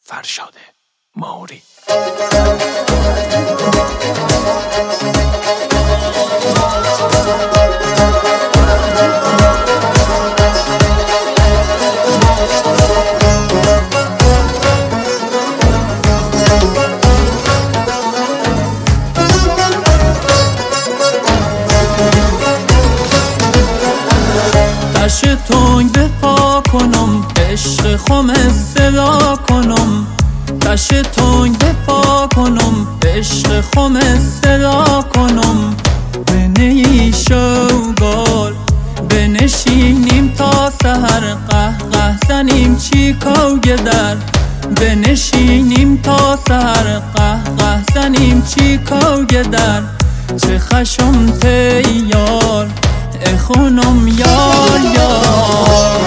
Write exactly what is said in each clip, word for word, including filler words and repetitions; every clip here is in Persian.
فرشاد ماهوری. تش تنگ بپا کنم، عشق خم صدا کنم. تش تنگ بپا کنم، عشق خم صدا کنم. بنی شوگال بنشینیم تا سحر، قه قه زنیم چیکوی در. بنشینیم تا سحر، قه قه زنیم چیکوی در. چه خشم تیار ای خونم یار یار.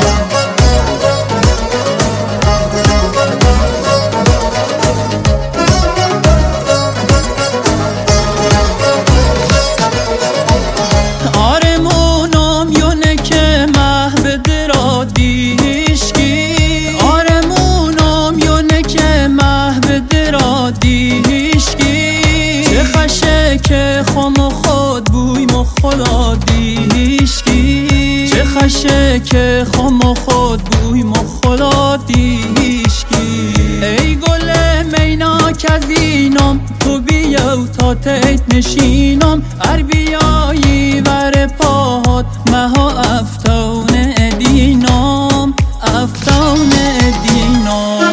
آرمونم یونه که محو درا دیشکی. آرمونم یونه که محو درا دیشکی. چه خشه که خم خود بوی مخدا دیشکی. چه خشه که خم خود بوی مخدا دیشکی. ای گل میناک از اینم تو بیاو تا تیت نشینم. ار بیایی ور پاهات مها افتون دینام، افتون دینام.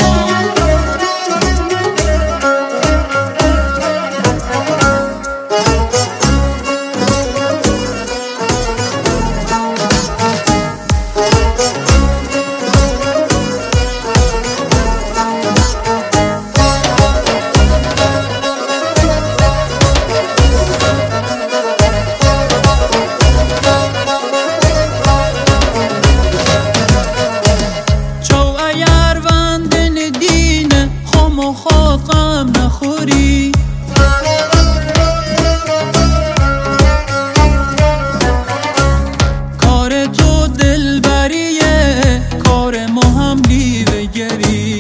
خود غم نخوری. کار تو دلبریه، کار ما هم بیوه گری.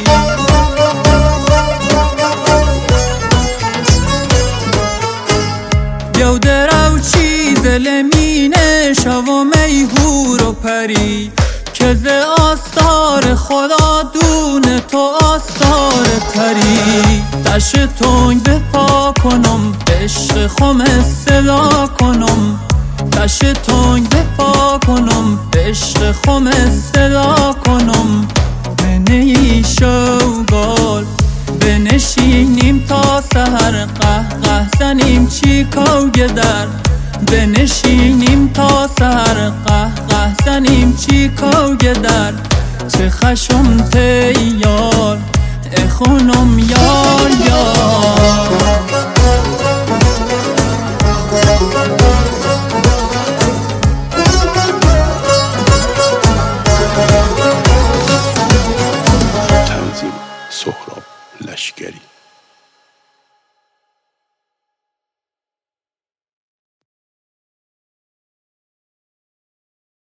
بیاو درو چیز لمینه شو میهور و پری. که ز آستار خدا دون تو آستار تری. تش تنگ بپا کنم، عشق خم صدا کنم. تش تنگ بپا کنم، عشق خم صدا کنم. بنی شوگال بنشینیم تا سحر، قه قه زنیم چیکوی در. بنشینیم تا سحر، قه قه زنیم چیکوی در. چه خشم تیار ای خونم یار یار. تنظیم سهراب لشکری.